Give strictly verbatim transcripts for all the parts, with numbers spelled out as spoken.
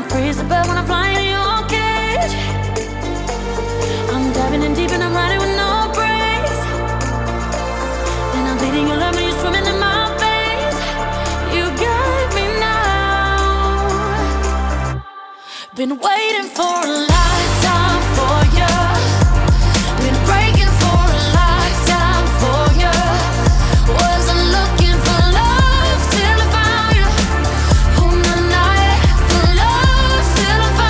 Freeze the bed when I'm flying in your cage. I'm diving in deep and I'm riding with no brakes. Then I'm bleeding your love when you're swimming in my veins. You got me now. Been waiting for a lifetime for you. Been breaking for a lifetime for you. Wasn't looking for love till I found you. Oh, no, night for love till I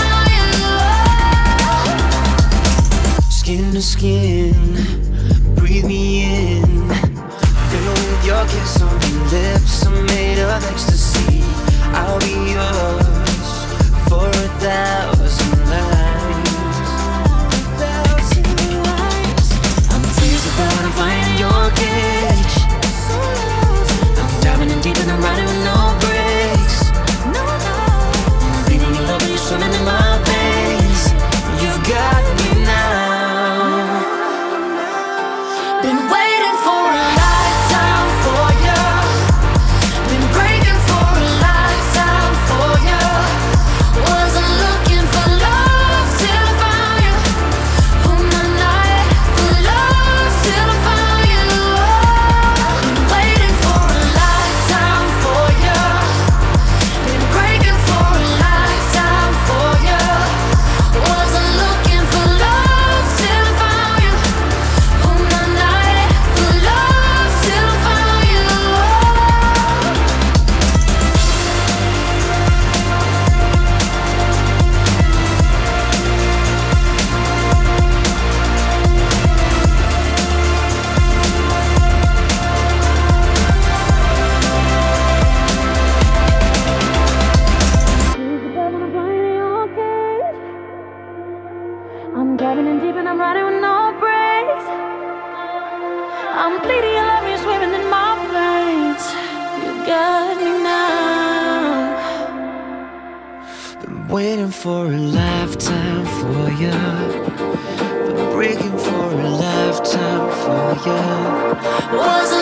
found you. Skin to skin, breathe me in. Fill with your kiss on your lips. I'm made of ecstasy. I'll be yours for a thousand lives. Thousand lives. I'm freezing but I'm flying in your cage. I'm diving in deep and I'm riding with no brakes. No, no. And I'm bleeding your love when you're swimming in my veins. You've got me now. Been waiting for a lifetime for you. Been breaking for a lifetime for you. Wasn't looking for love till I found you. Oh, my night for love till I found you. Been waiting for a lifetime for you. Been breaking for a lifetime for you. Wasn't looking for love till I found you. Oh, my night for love till I found you. I'm diving in deep and I'm riding with no brakes. I'm bleeding your love, you're swimming in my veins. You got me now. Been waiting for a lifetime for you. Been breaking for a lifetime for you. Wasn't